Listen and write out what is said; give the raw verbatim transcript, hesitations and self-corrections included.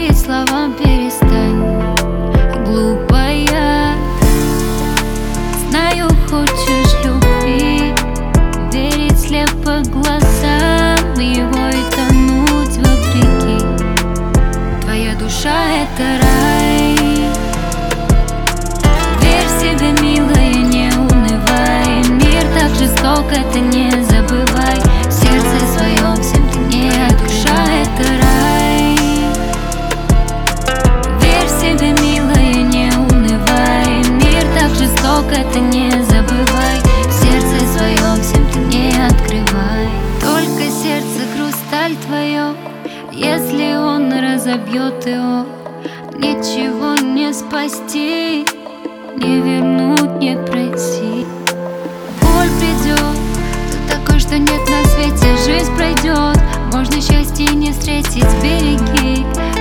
верить словам перестань, глупая. Знаю, хочешь любви, верить слепо глазам его и тонуть вопреки. Твоя душа — это рай. Верь в себя, милая, не унывай. Мир так жесток, это не забывай. В сердце своем всем ты не душа — это рай. Верь в себя, милая, не унывай. Мир так жесток, это не забывай. В сердце своем всем ты не открывай. Только сердце хрусталь твое, если он разобьет его, ничего не спасти, не вернуть, не пройти. Боль придет, ты такой, что нет на свете. Жизнь пройдет, можно счастье не встретить. Береги